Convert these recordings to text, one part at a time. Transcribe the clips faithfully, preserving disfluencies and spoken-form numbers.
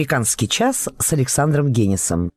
«Американский час» с Александром Генисом.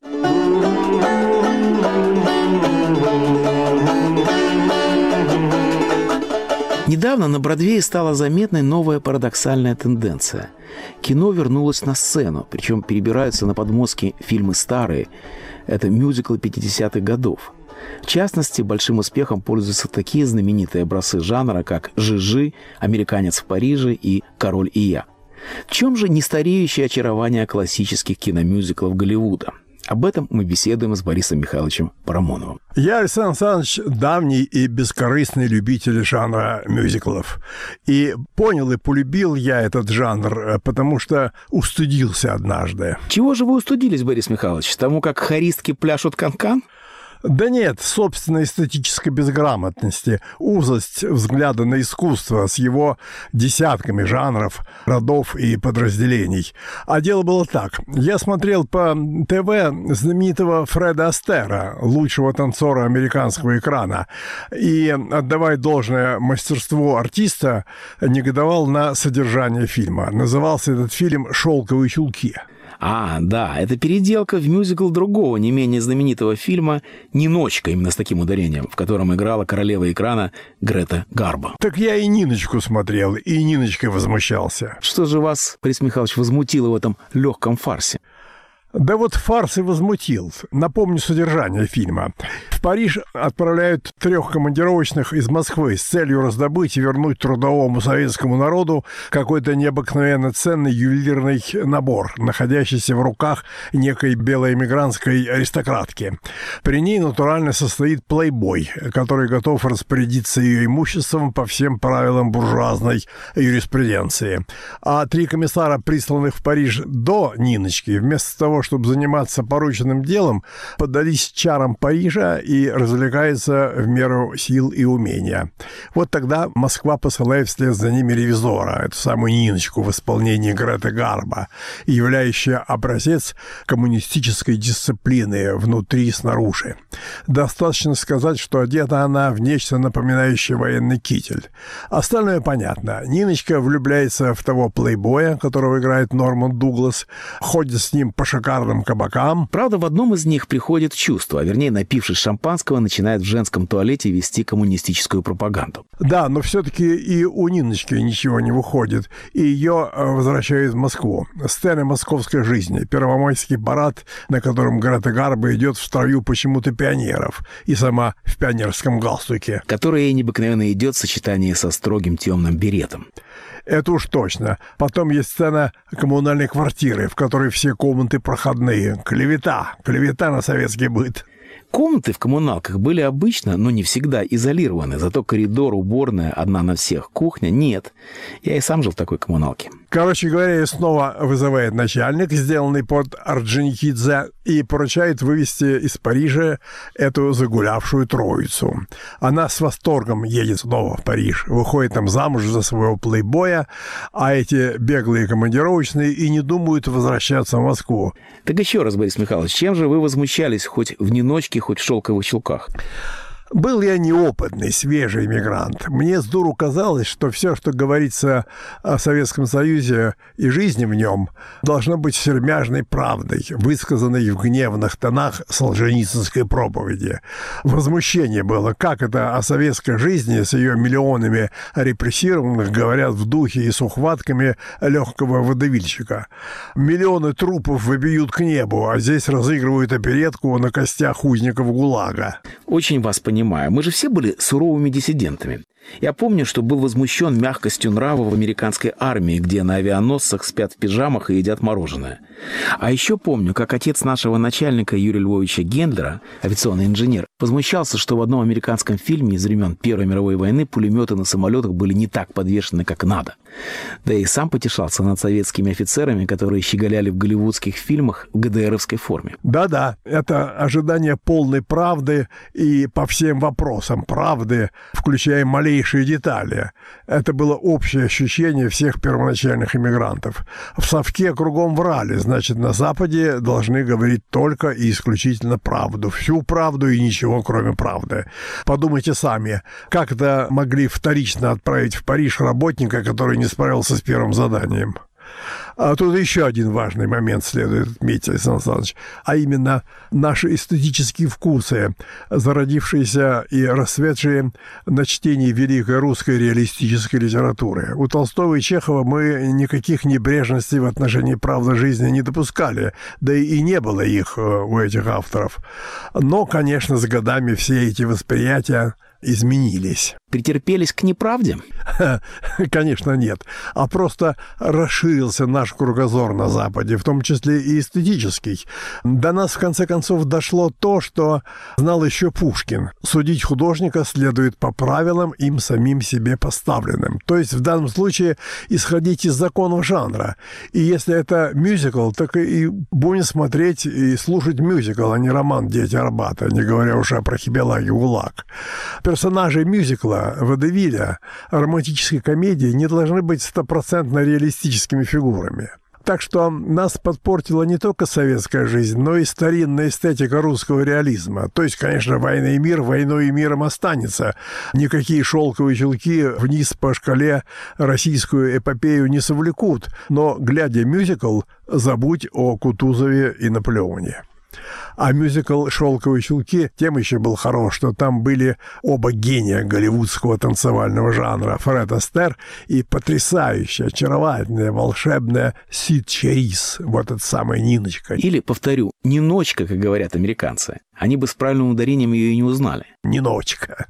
Недавно на Бродвее стала заметной новая парадоксальная тенденция. Кино вернулось на сцену, причем перебираются на подмостки фильмы старые. Это мюзиклы пятидесятых годов. В частности, большим успехом пользуются такие знаменитые образцы жанра, как «Жижи», «Американец в Париже» и «Король и я». В чем же нестареющее очарование классических киномюзиклов Голливуда? Об этом мы беседуем с Борисом Михайловичем Парамоновым. Я, Александр Александрович, давний и бескорыстный любитель жанра мюзиклов. И понял и полюбил я этот жанр, потому что устыдился однажды. Чего же вы устыдились, Борис Михайлович? Тому, как хористки пляшут канкан? Да нет, собственной эстетической безграмотности, узость взгляда на искусство с его десятками жанров, родов и подразделений. А дело было так. Я смотрел по ТВ знаменитого Фреда Астера, лучшего танцора американского экрана, и, отдавая должное мастерству артиста, негодовал на содержание фильма. Назывался этот фильм «Шелковые чулки». А, да, это переделка в мюзикл другого, не менее знаменитого фильма «Ниночка», именно с таким ударением, в котором играла королева экрана Грета Гарбо. Так я и Ниночку смотрел, и Ниночкой возмущался. Что же вас, Борис Михайлович, возмутило в этом легком фарсе? Да вот фарс и возмутил. Напомню содержание фильма. В Париж отправляют трех командировочных из Москвы с целью раздобыть и вернуть трудовому советскому народу какой-то необыкновенно ценный ювелирный набор, находящийся в руках некой белой эмигрантской аристократки. При ней натурально состоит плейбой, который готов распорядиться ее имуществом по всем правилам буржуазной юриспруденции. А три комиссара, присланных в Париж до Ниночки, вместо того, чтобы заниматься порученным делом, поддались чарам Парижа и развлекаются в меру сил и умения. Вот тогда Москва посылает вслед за ними ревизора, эту самую Ниночку в исполнении Греты Гарбо, являющая образец коммунистической дисциплины внутри и снаружи. Достаточно сказать, что одета она в нечто напоминающее военный китель. Остальное понятно. Ниночка влюбляется в того плейбоя, которого играет Норман Дуглас, ходит с ним по шикарным кабакам. Правда, в одном из них приходит в чувство, а вернее, напившись шампанского, начинает в женском туалете вести коммунистическую пропаганду. Да, но все-таки и у Ниночки ничего не выходит, и ее возвращают в Москву. Сцена московской жизни, первомайский парад, на котором Грета Гарбо идет в строю почему-то пионеров, и сама в пионерском галстуке. Которая ей необыкновенно идет в сочетании со строгим темным беретом. Это уж точно. Потом есть сцена коммунальной квартиры, в которой все комнаты проходные. Клевета. Клевета на советский быт. Комнаты в коммуналках были обычно, но не всегда изолированы. Зато коридор, уборная, одна на всех, кухня — нет. Я и сам жил в такой коммуналке. Короче говоря, ее снова вызывает начальник, сделанный под Орджоникидзе, и поручает вывести из Парижа эту загулявшую троицу. Она с восторгом едет снова в Париж, выходит там замуж за своего плейбоя, а эти беглые командировочные и не думают возвращаться в Москву. Так еще раз, Борис Михайлович, чем же вы возмущались хоть в Ниночке, хоть в шелковых чулках? Был я неопытный, свежий иммигрант. Мне с дуру казалось, что все, что говорится о Советском Союзе и жизни в нем, должно быть сермяжной правдой, высказанной в гневных тонах солженицынской проповеди. Возмущение было, как это о советской жизни с ее миллионами репрессированных говорят в духе и с ухватками легкого водевильщика. Миллионы трупов выбьют к небу, а здесь разыгрывают оперетку на костях узников ГУЛАГа. Очень вас понимаю. Мы же все были суровыми диссидентами. Я помню, что был возмущен мягкостью нрава в американской армии, где на авианосцах спят в пижамах и едят мороженое. А еще помню, как отец нашего начальника Юрия Львовича Гендлера, авиационный инженер, возмущался, что в одном американском фильме из времен Первой мировой войны пулеметы на самолетах были не так подвешены, как надо. Да и сам потешался над советскими офицерами, которые щеголяли в голливудских фильмах в ГДРовской форме. Да-да, это ожидание полной правды и по всем вопросам правды, включая малейшие детали. Это было общее ощущение всех первоначальных иммигрантов. В совке кругом врали, значит, на Западе должны говорить только и исключительно правду. Всю правду и ничего, кроме правды. Подумайте сами, как это могли вторично отправить в Париж работника, который не справился с первым заданием? А тут еще один важный момент следует отметить, Александр Александрович, а именно наши эстетические вкусы, зародившиеся и расцветшие на чтении великой русской реалистической литературы. У Толстого и Чехова мы никаких небрежностей в отношении правды жизни не допускали, да и не было их у этих авторов. Но, конечно, с годами все эти восприятия изменились. Претерпелись к неправде? Конечно, нет. А просто расширился наш кругозор на Западе, в том числе и эстетический. До нас, в конце концов, дошло то, что знал еще Пушкин. Судить художника следует по правилам, им самим себе поставленным. То есть, в данном случае, исходить из законов жанра. И если это мюзикл, так и будем смотреть и слушать мюзикл, а не роман «Дети Арбата», не говоря уже про Хибелаг и ГУЛАГ. Персонажи мюзикла Водевиля, романтической комедии не должны быть стопроцентно реалистическими фигурами. Так что нас подпортила не только советская жизнь, но и старинная эстетика русского реализма. То есть, конечно, «Война и мир» войной и миром останется. Никакие шелковые чулки вниз по шкале российскую эпопею не совлекут. Но, глядя мюзикл, забудь о Кутузове и Наполеоне. А мюзикл «Шелковые чулки» тем еще был хорош, что там были оба гения голливудского танцевального жанра, Фред Астер и потрясающая, очаровательная, волшебная Сид Чарис, вот эта самая Ниночка. Или, повторю, Ниночка, как говорят американцы. Они бы с правильным ударением ее и не узнали. Ниночка.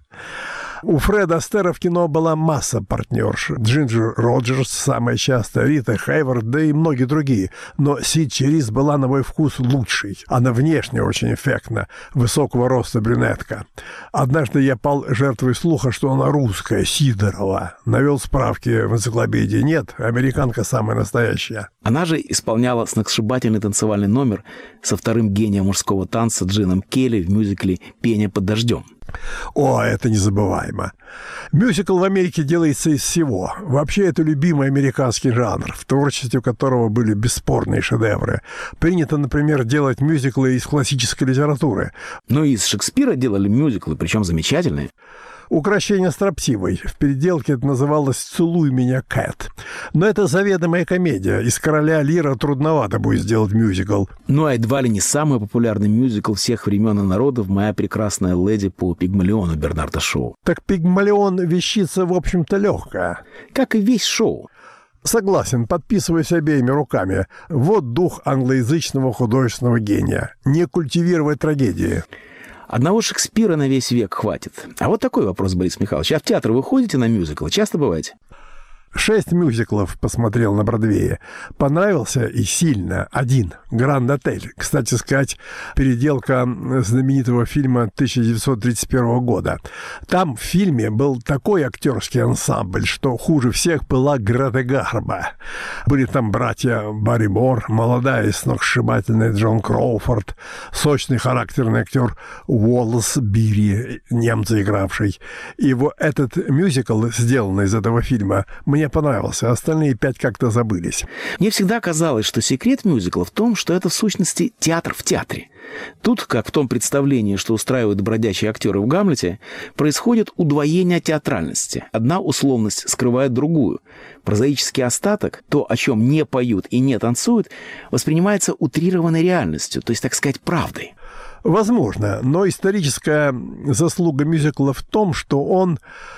У Фреда Астера в кино была масса партнерш. Джинджер Роджерс, самая частая, Рита Хейворд, да и многие другие. Но Сид Чарис была, на мой вкус, лучшей. Она внешне очень эффектна, высокого роста брюнетка. Однажды я пал жертвой слуха, что она русская, Сидорова. Навел справки в энциклопедии. Нет, американка самая настоящая. Она же исполняла сногсшибательный танцевальный номер со вторым гением мужского танца Джином Келли в мюзикле «Пение под дождем». О, это незабываемо. Мюзикл в Америке делается из всего. Вообще, это любимый американский жанр, в творчестве которого были бесспорные шедевры. Принято, например, делать мюзиклы из классической литературы. Но и из Шекспира делали мюзиклы, причем замечательные. «Укрощение строптивой». В переделке это называлось «Целуй меня, Кэт». Но это заведомая комедия. Из «Короля Лира» трудновато будет сделать мюзикл. Ну, а едва ли не самый популярный мюзикл всех времен и народов «Моя прекрасная леди» по Пигмалиону Бернарда Шоу. Так Пигмалион вещица, в общем-то, легкая. Как и весь Шоу. Согласен, подписываюсь обеими руками. Вот дух англоязычного художественного гения. Не культивировать трагедии. Одного Шекспира на весь век хватит. А вот такой вопрос, Борис Михайлович. А в театр вы ходите на мюзиклы? Часто бываете? Шесть мюзиклов посмотрел на Бродвее. Понравился и сильно один. «Гранд-отель». Кстати сказать, переделка знаменитого фильма тысяча девятьсот тридцать первого года. Там в фильме был такой актерский ансамбль, что хуже всех была Грета Гарбо. Были там братья Барримор, молодая и сногсшибательная Джон Кроуфорд, сочный характерный актер Уоллес Бири, немца игравший. И вот этот мюзикл, сделанный из этого фильма, мне понравился, остальные пять как-то забылись. Мне всегда казалось, что секрет мюзикла в том, что это в сущности театр в театре. Тут, как в том представлении, что устраивают бродячие актеры в «Гамлете», происходит удвоение театральности. Одна условность скрывает другую. Прозаический остаток, то, о чем не поют и не танцуют, воспринимается утрированной реальностью, то есть, так сказать, правдой. Возможно, но историческая заслуга мюзикла в том, что он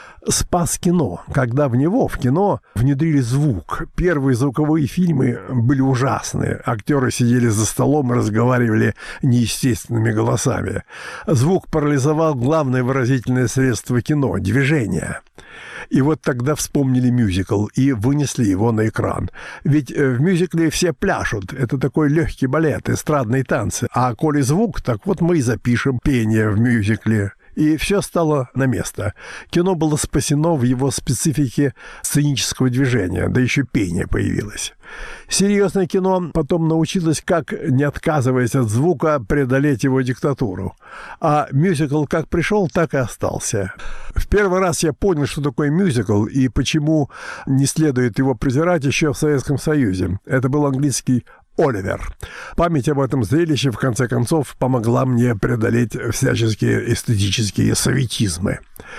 спас кино, когда в него, в кино, внедрили звук. Первые звуковые фильмы были ужасные. Актеры сидели за столом и разговаривали неестественными голосами. Звук парализовал главное выразительное средство кино – движение. И вот тогда вспомнили мюзикл и вынесли его на экран. Ведь в мюзикле все пляшут. Это такой легкий балет, эстрадные танцы. А коли звук, так вот мы и запишем пение в мюзикле. И все стало на место. Кино было спасено в его специфике сценического движения, да еще пение появилось. Серьезное кино потом научилось, как, не отказываясь от звука, преодолеть его диктатуру. А мюзикл как пришел, так и остался. В первый раз я понял, что такое мюзикл и почему не следует его презирать еще в Советском Союзе. Это был английский «Оливер». Память об этом зрелище, в конце концов, помогла мне преодолеть всяческие эстетические советизмы.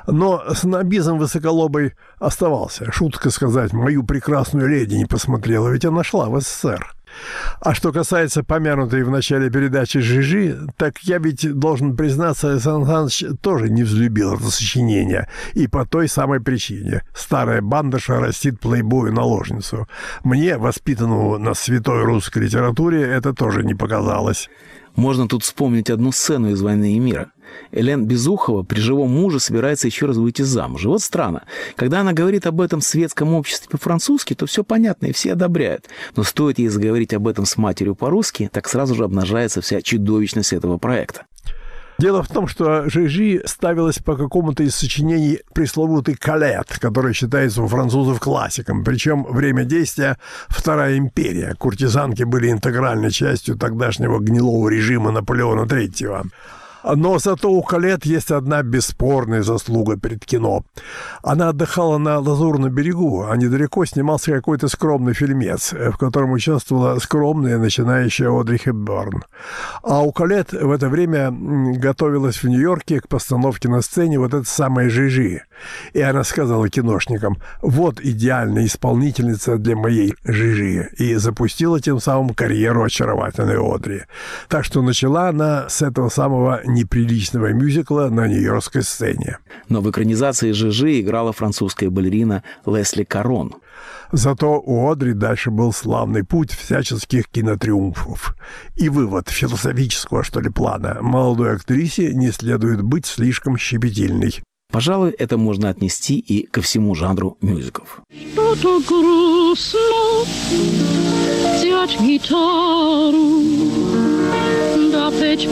Но снобизм высоколобый оставался. Шутка сказать, мою прекрасную леди не посмотрела, ведь она шла в СССР. А что касается помянутой в начале передачи Жижи, так я ведь должен признаться, Александр Александрович тоже не взлюбил это сочинение. И по той самой причине. Старая бандыша растит плейбою наложницу. Мне, воспитанному на святой русской литературе, это тоже не показалось. Можно тут вспомнить одну сцену из «Войны и мира». Элен Безухова при живом муже собирается еще раз выйти замуж. И вот странно. Когда она говорит об этом в светском обществе по-французски, то все понятно и все одобряют. Но стоит ей заговорить об этом с матерью по-русски, так сразу же обнажается вся чудовищность этого проекта. Дело в том, что Жижи ставилась по какому-то из сочинений пресловутый «Калет», который считается у французов классиком. Причем время действия – Вторая империя. Куртизанки были интегральной частью тогдашнего гнилого режима Наполеона Третьего. Но зато у Калет есть одна бесспорная заслуга перед кино. Она отдыхала на Лазурном берегу, а недалеко снимался какой-то скромный фильмец, в котором участвовала скромная начинающая Одри Хепберн. А у Калет в это время готовилась в Нью-Йорке к постановке на сцене вот эта самая Жижи. И она сказала киношникам: вот идеальная исполнительница для моей Жижи. И запустила тем самым карьеру очаровательной Одри. Так что начала она с этого самого неприличного мюзикла на нью-йоркской сцене. Но в экранизации Жижи играла французская балерина Лесли Карон. Зато у Одри дальше был славный путь всяческих кинотриумфов. И вывод философического, что ли, плана: молодой актрисе не следует быть слишком щепетильной. Пожалуй, это можно отнести и ко всему жанру мюзиклов. Что-то грустно, взять гитару, да петь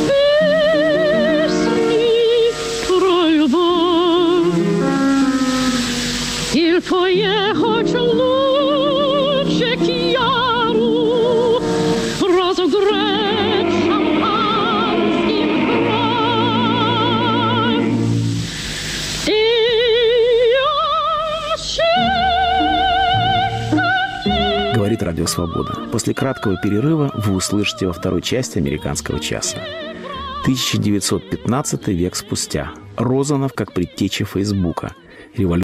песни про любовь, или поехать лучше к Яру, разогреть шампанским край. Говорит Радио Свобода. После краткого перерыва вы услышите во второй части «Американского часа». тысяча девятьсот пятнадцатый век спустя. Розанов как предтеча Фейсбука. Революция.